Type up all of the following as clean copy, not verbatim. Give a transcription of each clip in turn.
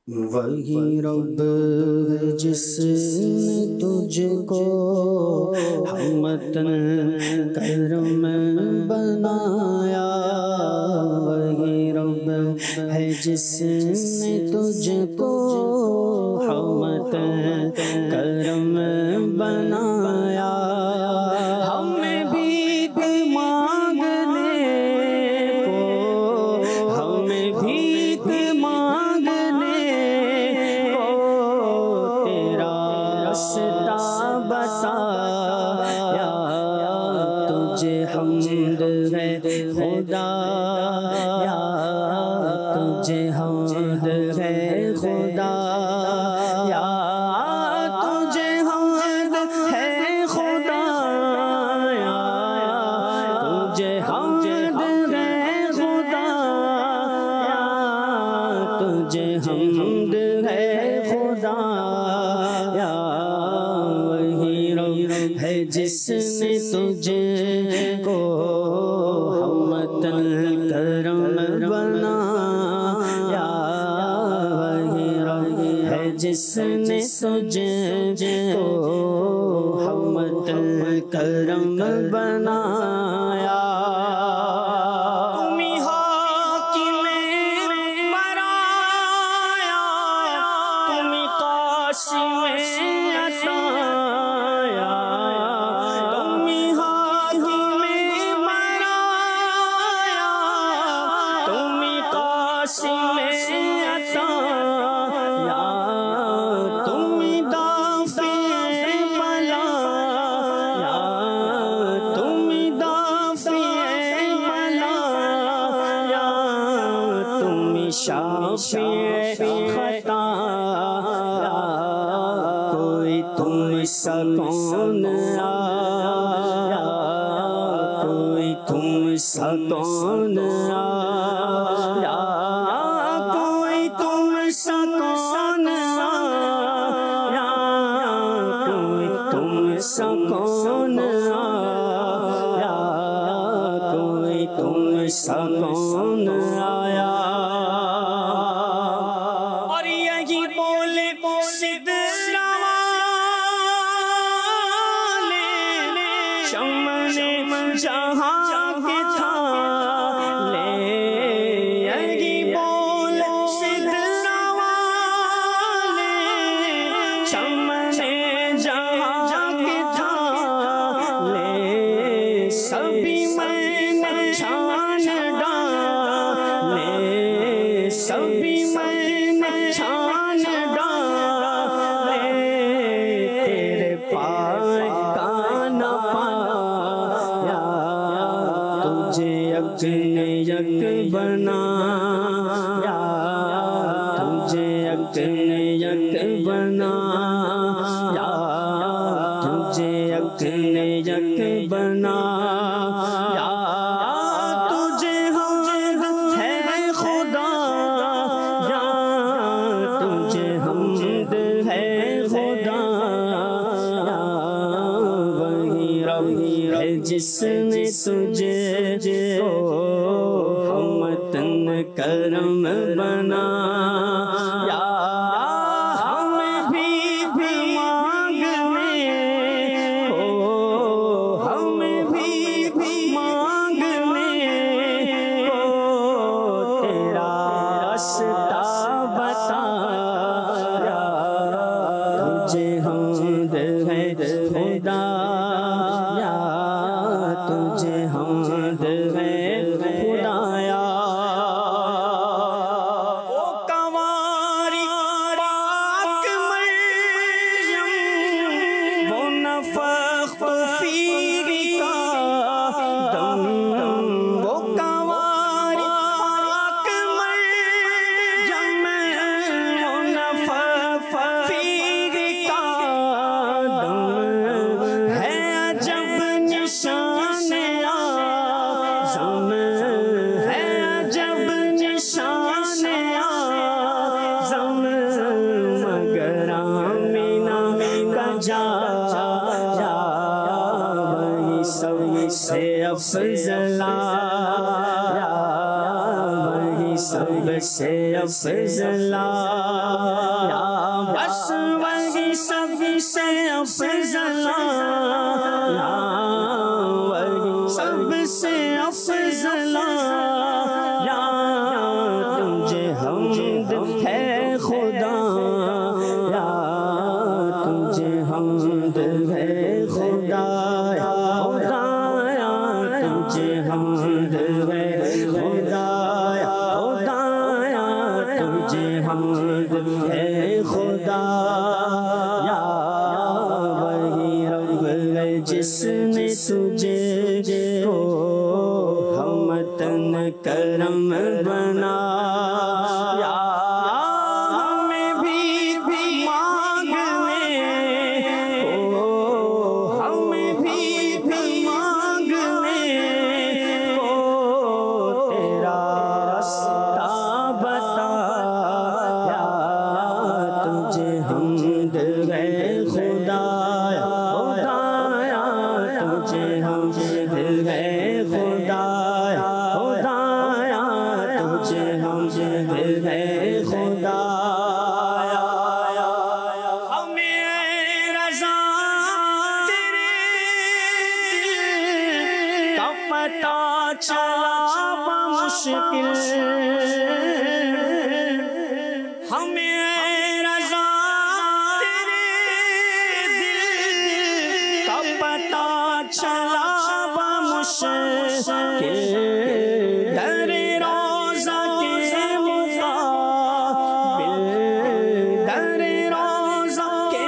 وہی رب جس نے تجھ کو ہمتن کرم بنایا، وہی رب ہے جس نے تجھ کو ہمتن کرم بنایا۔ ہمیں بھیک مانگنے کو، ہمیں بھیک مانگنے کو تیرا راستہ بتایا، تجھے حمد ہے خدا، تجھے حمد ہے خدا، تجھے حمد ہے خدا، تجھے حمد ہے خدا، تجھے حمد ہے خدا۔ وہی رب ہے جس نے تجھے کو ہمتن کرم بنایا، وہی رب ہے جس نے تجھے کو ہمتن کرم بنایا۔ تمہیں حاکم برایا، تمہیں قاسم عطایا، تمہیں حاکم برایا، تمہیں قاسم عطایا، تمہیں دافع بلایا، تمہیں دافع بلایا، تمہیں شافع خطایا، کوئی تم سا کون آیا، کوئی تم سا کون آیا، کوئی تم سا کون آیا، کوئی تم سا کون آیا، کوئی تم سا کون آیا۔ اور یہی بولے سدرا والے، شمع جہاں کے تھا لے، یہی بولے سدرا والے، شمع جہاں کے تھا لے، سبھی میں نے چھان ڈالے، سبھی میں نے چھان ڈالے، تیرے پائے کا نہ پایا، تجھے یک نے یک بنایا، تجھے یک نے یک بنایا، تجھے یک نے یک بنایا، تجھے حمد ہے خدا، تجھے حمد ہے خدا۔ وہی رب ہے جس نے تجھے کو ہمتن کرم بنایا، ہمیں بھی مانگنے کو، ہمیں بھی مانگنے کو تیرا راستہ بتایا، تجھے حمد ہے خدا، تجھے حمد ہے خدایا۔ وہ کنواری پاک مریم، وہ نفخ فیہ کا دم، وہ کنواری پاک مریم، وہ نفخ فیہ کا دم، ہے عجب نشان اعظم، ہے عجب نشان اعظم، مگر آمینہ کا جایا، وہی سب سے افضل آیا، وہی سب سے افضل بس وہی سب سے افضل وہی سب سے افضل تجھے حمد ہے خدا تجھے حمد ہے خدا تجھے حمد ہے خدا تجھے حمد ہے خدا وہی رب ہے جس نے تجھے ہمتن کرم بنا ہمیں بھی مانگنے ہمیں بھی مانگنے تیرا راستہ بتایا تجھے حمد ہے خدا تجھے حمد ہے خدا تجھے حمد ہے خدا ہمیں رضا تیرے دل کا پتہ چلا بمشکل ہمیں رضا تیرے دل کا پتہ چلا بمشکل در روضہ کے مقابل در روضہ کے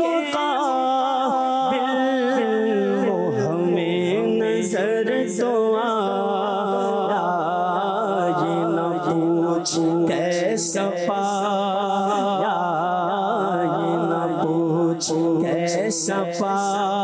مقابل وہ ہمیں نظر تو آیا یہ نہ پوچھ کیسا پایا یہ نہ پوچھ کیسا پایا